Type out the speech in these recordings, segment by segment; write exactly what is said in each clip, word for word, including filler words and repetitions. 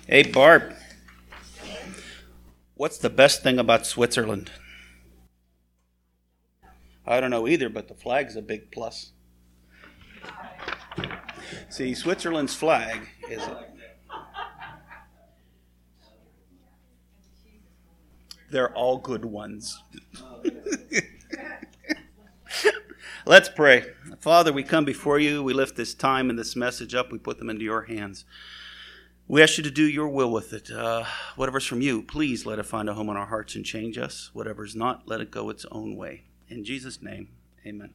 Hey, Barb, what's the best thing about Switzerland? I don't know either, but the flag's a big plus. See, Switzerland's flag is... They're all good ones. Let's pray. Father, we come before you. We lift this time and this message up. We put them into your hands. We ask you to do your will with it. Uh, whatever's from you, please let it find a home in our hearts and change us. Whatever's not, let it go its own way. In Jesus' name, amen.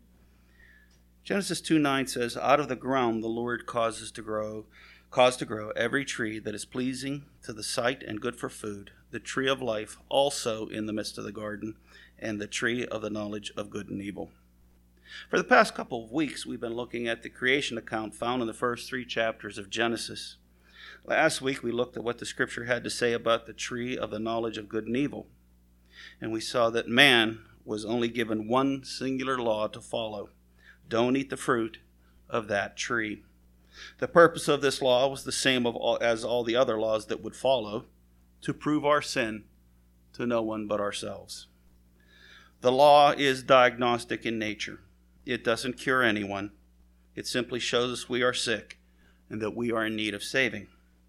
Genesis two nine says, "Out of the ground the Lord causes to grow, cause to grow every tree that is pleasing to the sight and good for food, the tree of life also in the midst of the garden, and the tree of the knowledge of good and evil." For the past couple of weeks, we've been looking at the creation account found in the first three chapters of Genesis. Last week, we looked at what the scripture had to say about the tree of the knowledge of good and evil. And we saw that man was only given one singular law to follow. Don't eat the fruit of that tree. The purpose of this law was the same of all, as all the other laws that would follow, to prove our sin to no one but ourselves. The law is diagnostic in nature. It doesn't cure anyone. It simply shows us we are sick and that we are in need of saving.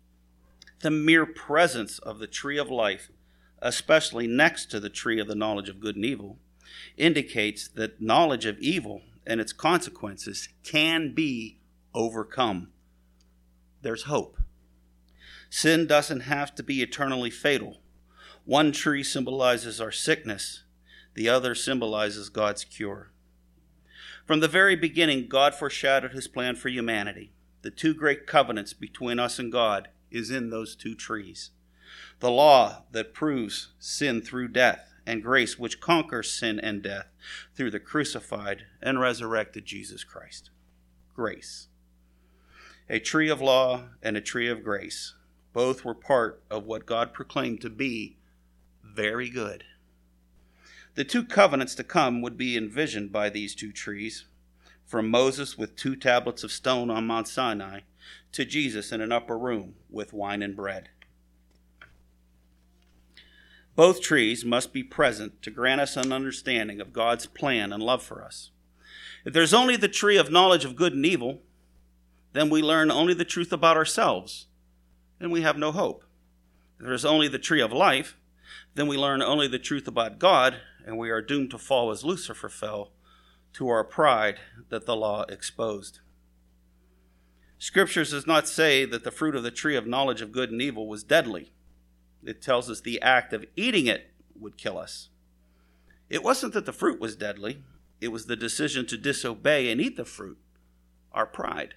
The mere presence of the tree of life, especially next to the tree of the knowledge of good and evil, indicates that knowledge of evil and its consequences can be overcome. There's hope. Sin doesn't have to be eternally fatal. One tree symbolizes our sickness. The other symbolizes God's cure. From the very beginning, God foreshadowed his plan for humanity. The two great covenants between us and God is in those two trees. The law that proves sin through death, and grace which conquers sin and death through the crucified and resurrected Jesus Christ. Grace. A tree of law and a tree of grace. Both were part of what God proclaimed to be very good. The two covenants to come would be envisioned by these two trees, from Moses with two tablets of stone on Mount Sinai to Jesus in an upper room with wine and bread. Both trees must be present to grant us an understanding of God's plan and love for us. If there's only the tree of knowledge of good and evil, then we learn only the truth about ourselves, and we have no hope. If there's only the tree of life, then we learn only the truth about God, and we are doomed to fall as Lucifer fell, to our pride that the law exposed. Scriptures does not say that the fruit of the tree of knowledge of good and evil was deadly. It tells us the act of eating it would kill us. It wasn't that the fruit was deadly. It was the decision to disobey and eat the fruit, our pride.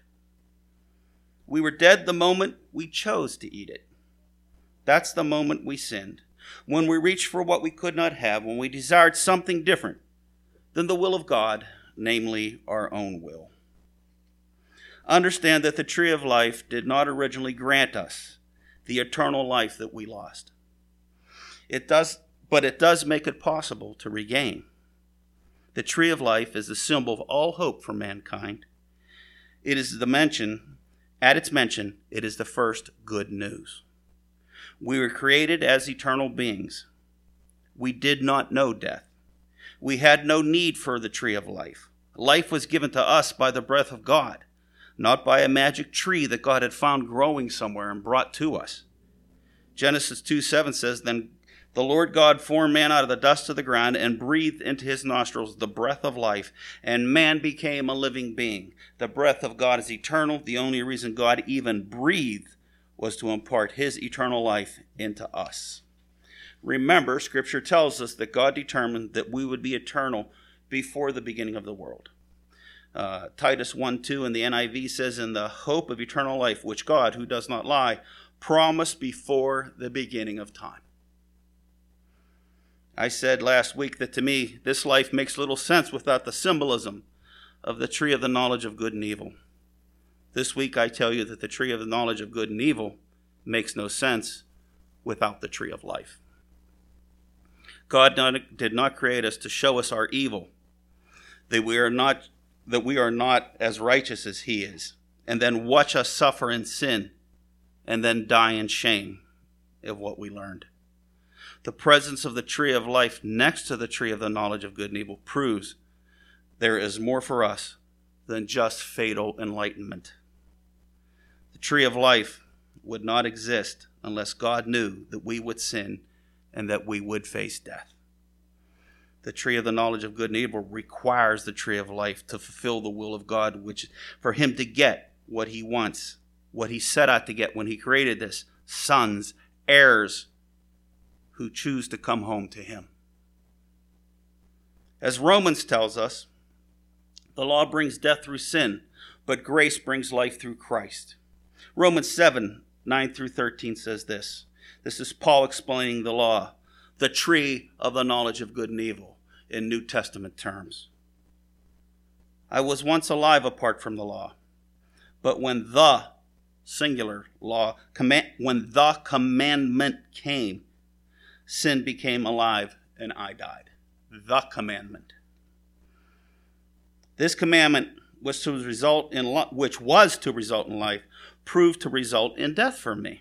We were dead the moment we chose to eat it. That's the moment we sinned. When we reached for what we could not have, when we desired something different than the will of God, namely our own will. Understand that the tree of life did not originally grant us the eternal life that we lost. It does, but it does make it possible to regain. The tree of life is the symbol of all hope for mankind. It is the mention, at its mention, it is the first good news. We were created as eternal beings. We did not know death. We had no need for the tree of life. Life was given to us by the breath of God, not by a magic tree that God had found growing somewhere and brought to us. Genesis two seven says, "Then the Lord God formed man out of the dust of the ground and breathed into his nostrils the breath of life, and man became a living being." The breath of God is eternal. The only reason God even breathed was to impart his eternal life into us. Remember, Scripture tells us that God determined that we would be eternal before the beginning of the world. Uh, Titus one two in the N I V says, "In the hope of eternal life, which God, who does not lie, promised before the beginning of time." I said last week that to me, this life makes little sense without the symbolism of the tree of the knowledge of good and evil. This week I tell you that the tree of the knowledge of good and evil makes no sense without the tree of life. God did not create us to show us our evil, that we are not that we are not as righteous as he is, and then watch us suffer in sin and then die in shame of what we learned. The presence of the tree of life next to the tree of the knowledge of good and evil proves there is more for us than just fatal enlightenment. The tree of life would not exist unless God knew that we would sin and that we would face death. The tree of the knowledge of good and evil requires the tree of life to fulfill the will of God, which for him to get what he wants, what he set out to get when he created this, sons, heirs, who choose to come home to him. As Romans tells us, the law brings death through sin, but grace brings life through Christ. Romans seven, nine through thirteen says this. This is Paul explaining the law, the tree of the knowledge of good and evil, in New Testament terms. I was once alive apart from the law, but when the singular law, command, when the commandment came, sin became alive and I died. The commandment. This commandment was to result in li- which was to result in life, proved to result in death for me.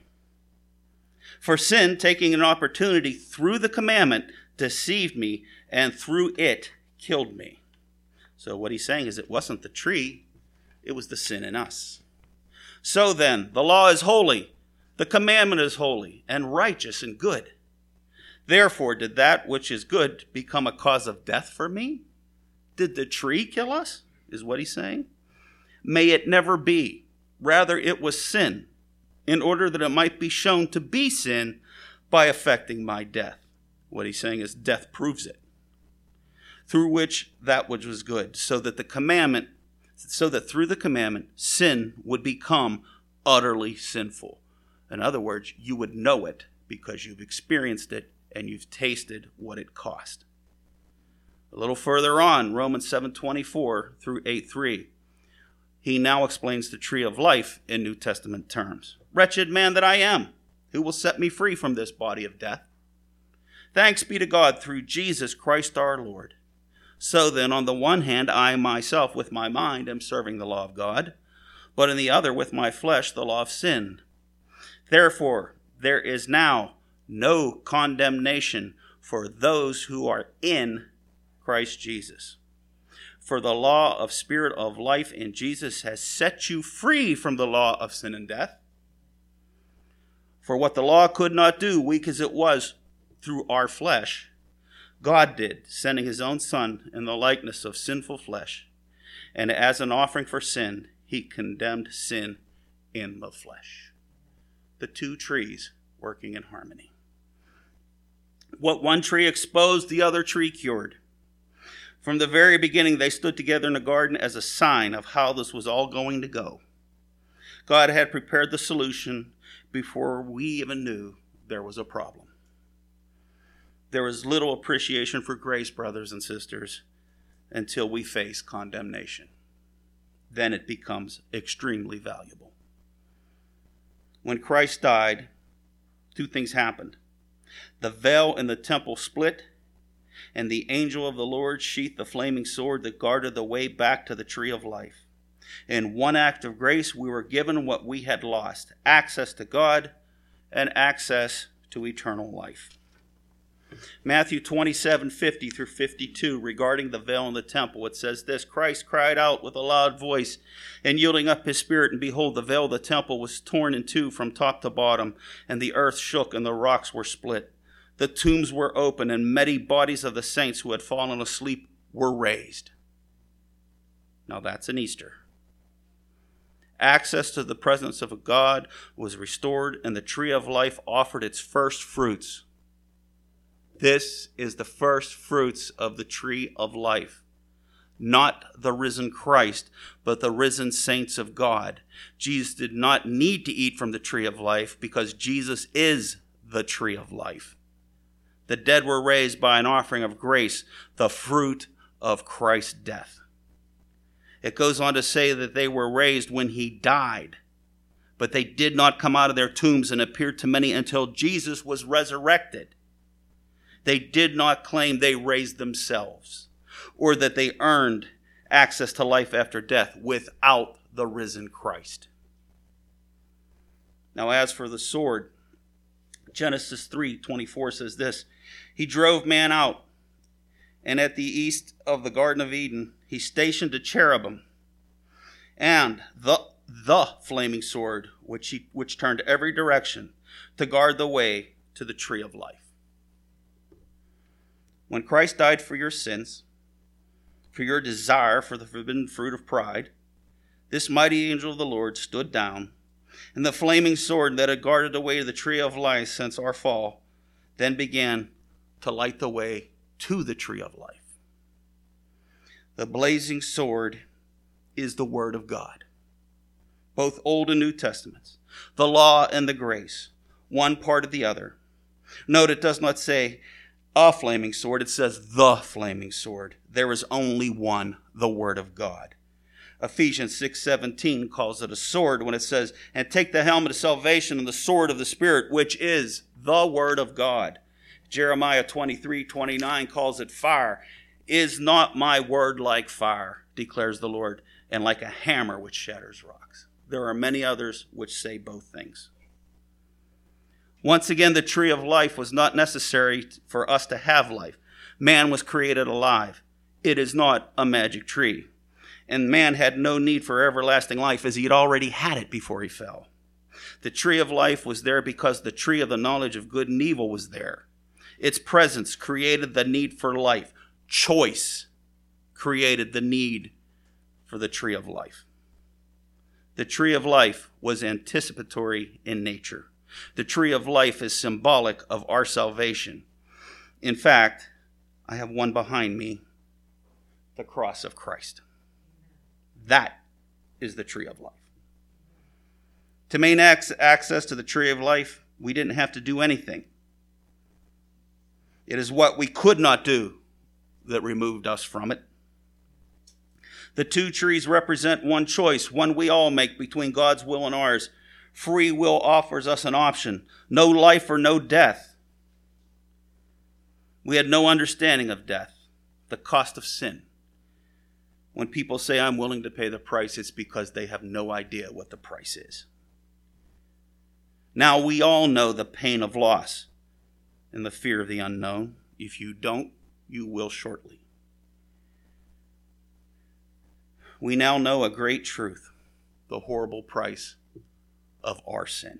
For sin, taking an opportunity through the commandment, deceived me, and through it killed me. So what he's saying is it wasn't the tree, it was the sin in us. So then, the law is holy, the commandment is holy, and righteous and good. Therefore, did that which is good become a cause of death for me? Did the tree kill us? Is what he's saying. May it never be. Rather, it was sin, in order that it might be shown to be sin by affecting my death. What he's saying is death proves it. Through which that which was good, so that the commandment, so that through the commandment, sin would become utterly sinful. In other words, you would know it because you've experienced it and you've tasted what it cost. A little further on, Romans seven twenty-four through eight three, he now explains the tree of life in New Testament terms. Wretched man that I am, who will set me free from this body of death? Thanks be to God through Jesus Christ our Lord. So then, on the one hand, I myself with my mind am serving the law of God, but in the other with my flesh the law of sin. Therefore, there is now no condemnation for those who are in Christ Jesus. For the law of spirit of life in Jesus has set you free from the law of sin and death. For what the law could not do, weak as it was through our flesh, God did, sending his own Son in the likeness of sinful flesh. And as an offering for sin, he condemned sin in the flesh. The two trees working in harmony. What one tree exposed, the other tree cured. From the very beginning, they stood together in the garden as a sign of how this was all going to go. God had prepared the solution before we even knew there was a problem. There was little appreciation for grace, brothers and sisters, until we face condemnation. Then it becomes extremely valuable. When Christ died, two things happened. The veil in the temple split, and the angel of the Lord sheathed the flaming sword that guarded the way back to the tree of life. In one act of grace, we were given what we had lost, access to God and access to eternal life. Matthew twenty-seven, fifty through fifty-two, regarding the veil in the temple, it says this: Christ cried out with a loud voice, and yielding up his spirit, and behold, the veil of the temple was torn in two from top to bottom, and the earth shook, and the rocks were split. The tombs were open, and many bodies of the saints who had fallen asleep were raised. Now that's an Easter. Access to the presence of God was restored, and the tree of life offered its first fruits. This is the first fruits of the tree of life. Not the risen Christ, but the risen saints of God. Jesus did not need to eat from the tree of life because Jesus is the tree of life. The dead were raised by an offering of grace, the fruit of Christ's death. It goes on to say that they were raised when he died, but they did not come out of their tombs and appear to many until Jesus was resurrected. They did not claim they raised themselves or that they earned access to life after death without the risen Christ. Now as for the sword, Genesis three twenty-four says this, he drove man out, and at the east of the Garden of Eden, he stationed a cherubim, and the the flaming sword, which he, which turned every direction to guard the way to the tree of life. When Christ died for your sins, for your desire for the forbidden fruit of pride, this mighty angel of the Lord stood down, and the flaming sword that had guarded the way to the tree of life since our fall then began to light the way to the tree of life. The blazing sword is the word of God, both Old and New Testaments, the law and the grace, one part of the other. Note, it does not say a flaming sword, it says the flaming sword. There is only one, the word of God. Ephesians six seventeen calls it a sword when it says, and take the helmet of salvation and the sword of the Spirit, which is the word of God. Jeremiah twenty-three twenty-nine calls it fire. Is not my word like fire, declares the Lord, and like a hammer which shatters rocks? There are many others which say both things. Once again, the tree of life was not necessary for us to have life. Man was created alive. It is not a magic tree. And man had no need for everlasting life, as he had already had it before he fell. The tree of life was there because the tree of the knowledge of good and evil was there. Its presence created the need for life. Choice created the need for the tree of life. The tree of life was anticipatory in nature. The tree of life is symbolic of our salvation. In fact, I have one behind me, the cross of Christ. That is the tree of life. To maintain access to the tree of life, we didn't have to do anything. It is what we could not do that removed us from it. The two trees represent one choice, one we all make between God's will and ours. Free will offers us an option. No life or no death. We had no understanding of death, the cost of sin. When people say, I'm willing to pay the price, it's because they have no idea what the price is. Now we all know the pain of loss and the fear of the unknown. If you don't, you will shortly. We now know a great truth, the horrible price of our sin.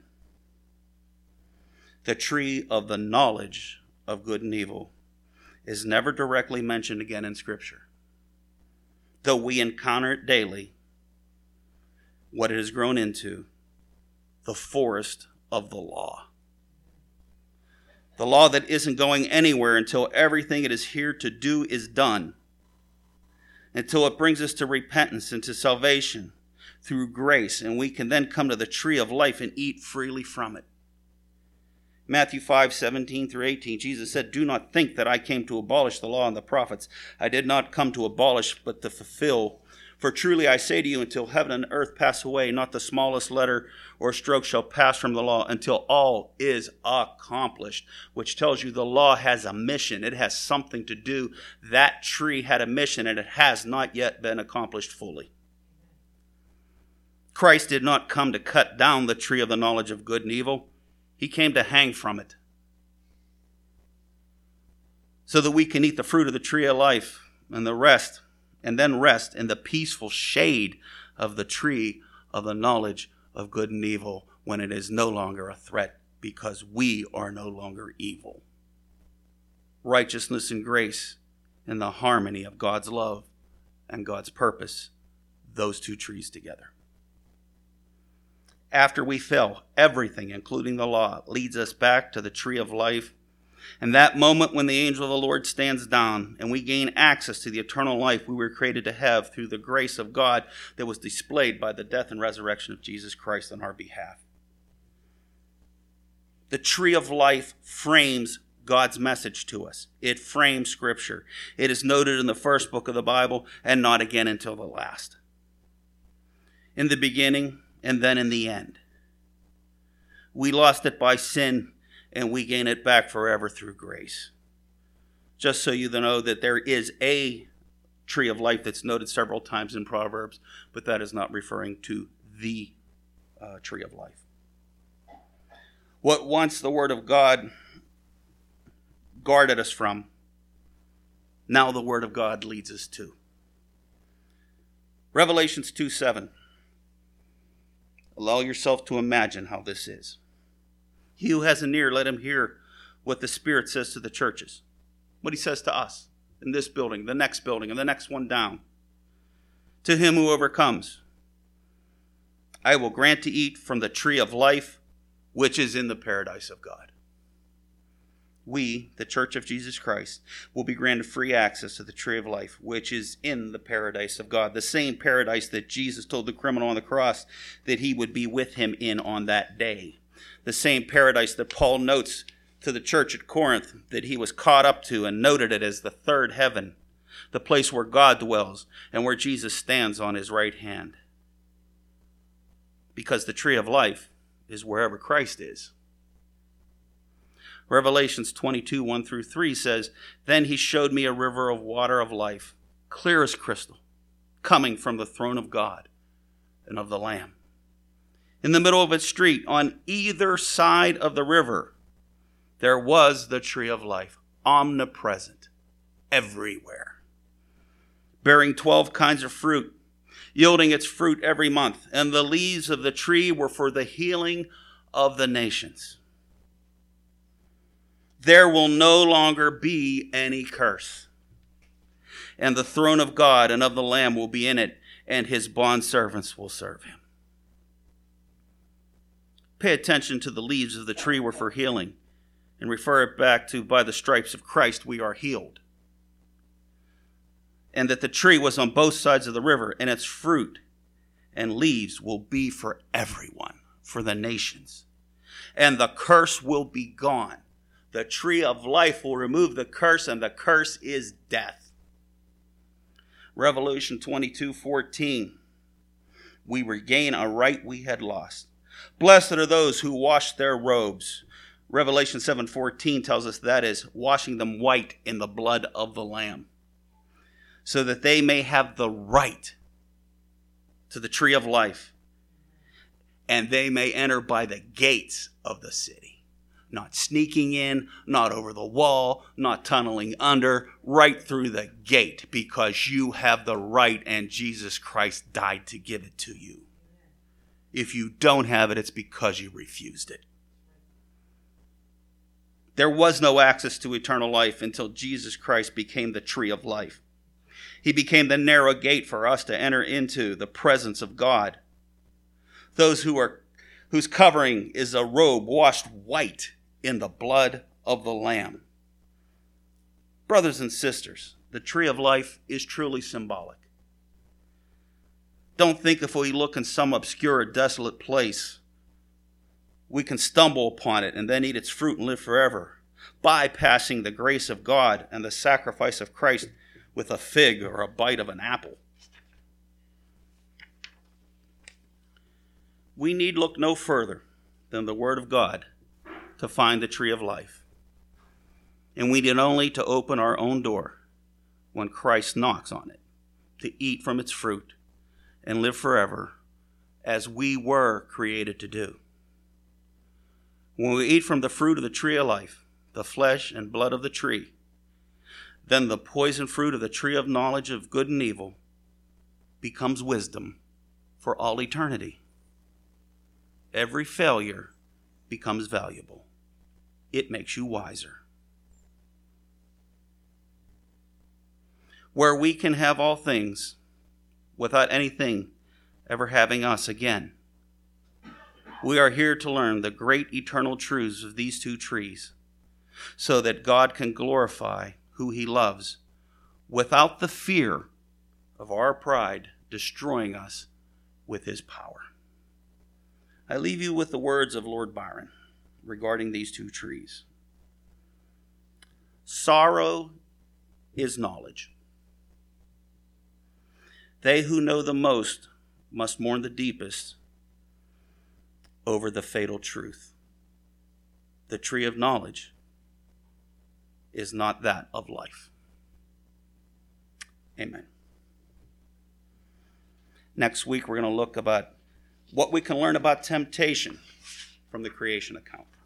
The tree of the knowledge of good and evil is never directly mentioned again in Scripture. Though we encounter it daily, what it has grown into, the forest of the law. The law that isn't going anywhere until everything it is here to do is done. Until it brings us to repentance and to salvation through grace, and we can then come to the tree of life and eat freely from it. Matthew five seventeen through eighteen, Jesus said, do not think that I came to abolish the law and the prophets. I did not come to abolish, but to fulfill. For truly I say to you, until heaven and earth pass away, not the smallest letter or stroke shall pass from the law until all is accomplished. Which tells you the law has a mission. It has something to do. That tree had a mission, and it has not yet been accomplished fully. Christ did not come to cut down the tree of the knowledge of good and evil. He came to hang from it, so that we can eat the fruit of the tree of life and the rest, and then rest in the peaceful shade of the tree of the knowledge of good and evil when it is no longer a threat, because we are no longer evil. Righteousness and grace and the harmony of God's love and God's purpose, those two trees together. After we fell, everything, including the law, leads us back to the tree of life. And that moment when the angel of the Lord stands down and we gain access to the eternal life we were created to have through the grace of God that was displayed by the death and resurrection of Jesus Christ on our behalf. The tree of life frames God's message to us. It frames Scripture. It is noted in the first book of the Bible and not again until the last. In the beginning, and then in the end. We lost it by sin, and we gain it back forever through grace. Just so you know that there is a tree of life that's noted several times in Proverbs, but that is not referring to the uh, tree of life. What once the Word of God guarded us from, now the Word of God leads us to. Revelations two seven. Allow yourself to imagine how this is. He who has an ear, let him hear what the Spirit says to the churches. What he says to us in this building, the next building, and the next one down. To him who overcomes, I will grant to eat from the tree of life, which is in the paradise of God. We, the Church of Jesus Christ, will be granted free access to the tree of life, which is in the paradise of God. The same paradise that Jesus told the criminal on the cross that he would be with him in on that day. The same paradise that Paul notes to the church at Corinth that he was caught up to and noted it as the third heaven, the place where God dwells and where Jesus stands on his right hand. Because the tree of life is wherever Christ is. Revelations twenty-two, one through three says, Then he showed me a river of water of life, clear as crystal, coming from the throne of God and of the Lamb. In the middle of its street, on either side of the river, there was the tree of life, omnipresent, everywhere, bearing twelve kinds of fruit, yielding its fruit every month. And the leaves of the tree were for the healing of the nations. There will no longer be any curse. And the throne of God and of the Lamb will be in it, and his bondservants will serve him. Pay attention to the leaves of the tree were for healing, and refer it back to, by the stripes of Christ we are healed. And that the tree was on both sides of the river, and its fruit and leaves will be for everyone, for the nations. And the curse will be gone. The tree of life will remove the curse, and the curse is death. Revelation twenty-two fourteen. We regain a right we had lost. Blessed are those who wash their robes. Revelation seven fourteen tells us that is washing them white in the blood of the Lamb, so that they may have the right to the tree of life, and they may enter by the gates of the city. Not sneaking in, not over the wall, not tunneling under, right through the gate, because you have the right and Jesus Christ died to give it to you. If you don't have it, it's because you refused it. There was no access to eternal life until Jesus Christ became the tree of life. He became the narrow gate for us to enter into the presence of God. Those who are whose covering is a robe washed white in the blood of the Lamb. Brothers and sisters, the tree of life is truly symbolic. Don't think if we look in some obscure or desolate place, we can stumble upon it and then eat its fruit and live forever, bypassing the grace of God and the sacrifice of Christ with a fig or a bite of an apple. We need look no further than the Word of God to find the tree of life. And we need only to open our own door when Christ knocks on it, to eat from its fruit and live forever as we were created to do. When we eat from the fruit of the tree of life, the flesh and blood of the tree, then the poison fruit of the tree of knowledge of good and evil becomes wisdom for all eternity. Every failure becomes valuable. It makes you wiser. Where we can have all things without anything ever having us again. We are here to learn the great eternal truths of these two trees so that God can glorify who he loves without the fear of our pride destroying us with his power. I leave you with the words of Lord Byron regarding these two trees. Sorrow is knowledge. They who know the most must mourn the deepest over the fatal truth. The tree of knowledge is not that of life. Amen. Next week, we're going to look about what we can learn about temptation from the creation account.